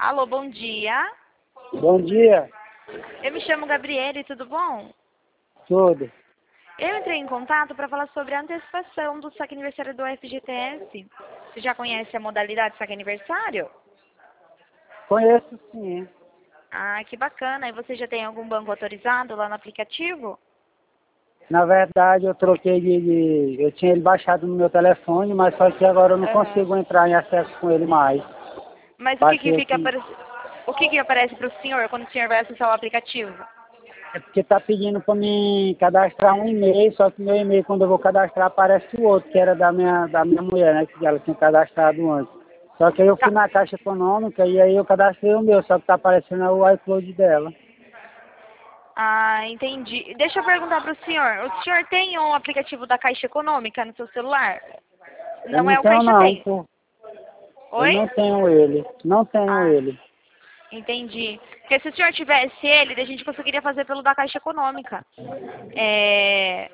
Alô, bom dia. Bom dia, Eu me chamo Gabriele, tudo bom? tudo. Eu entrei em contato para falar sobre a antecipação do saque aniversário do FGTS. Você já conhece a modalidade saque aniversário? Conheço sim. Ah, que bacana. E você já tem algum banco autorizado lá no aplicativo? Na verdade, eu troquei eu tinha ele baixado no meu telefone, mas só que agora eu não Aham. consigo entrar em acesso com ele mais. Mas Baixei aqui. o que aparece para o senhor quando o senhor vai acessar o aplicativo? É porque tá pedindo para mim cadastrar um e-mail, só que meu e-mail, quando eu vou cadastrar, aparece o outro, que era da minha mulher, né? Que ela tinha cadastrado antes. Só que aí eu fui Tá. na Caixa Econômica e aí eu cadastrei o meu, só que tá aparecendo o iCloud dela. Ah, entendi. Deixa eu perguntar para o senhor. O senhor tem um aplicativo da Caixa Econômica no seu celular? Eu Não não é o tenho Caixa não, Tem. pô. Eu Oi? não tenho ele. Não tenho Ah, ele. entendi. Porque se o senhor tivesse ele, a gente conseguiria fazer pelo da Caixa Econômica. É...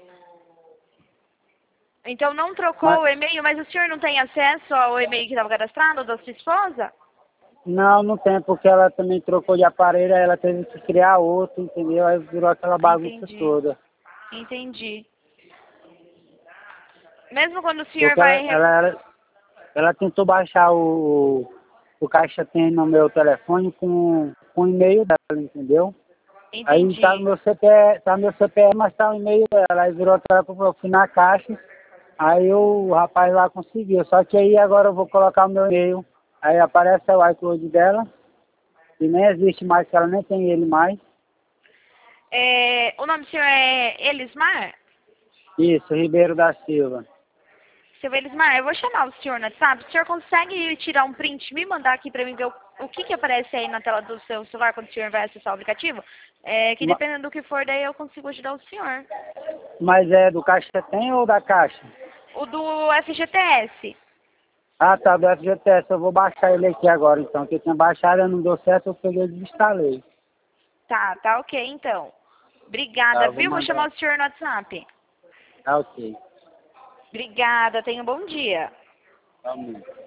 Então não trocou Mas, o e-mail, mas o senhor não tem acesso ao e-mail que estava cadastrado da sua esposa? não, não tem, porque ela também trocou de aparelho, aí ela teve que criar outro, entendeu? Aí virou aquela bagunça Entendi, toda. entendi. Mesmo quando o senhor Porque ela, vai... ela, ela, ela tentou baixar o Caixa Tem no meu telefone com o e-mail dela, entendeu? Aí tá no Entendi. meu CPF, tá no meu CPF, mas tá o e-mail dela. Aí virou aquela que eu fui na caixa, aí o rapaz lá conseguiu. Só que aí agora eu vou colocar o meu e-mail, aí aparece o iCloud dela, e nem existe mais, que ela nem tem ele mais. O nome do senhor é Elismar? Isso, Ribeiro da Silva. Seu Elismar, eu vou chamar o senhor no WhatsApp. O senhor consegue tirar um print e me mandar aqui para mim ver o que aparece aí na tela do seu celular quando o senhor vai acessar o aplicativo? Que Ma- dependendo do que for, daí eu consigo ajudar o senhor. Mas é do Caixa Tem ou da Caixa? O do FGTS. Ah, tá, do FGTS. Eu vou baixar ele aqui agora, então. Que eu tinha baixado, não deu certo, eu peguei e desinstalei. Tá ok então. Tá, Obrigada, eu vou viu? Vou mandar. chamar o senhor no WhatsApp. Tá, ok. Obrigada, tenha um bom dia. Tá, muito.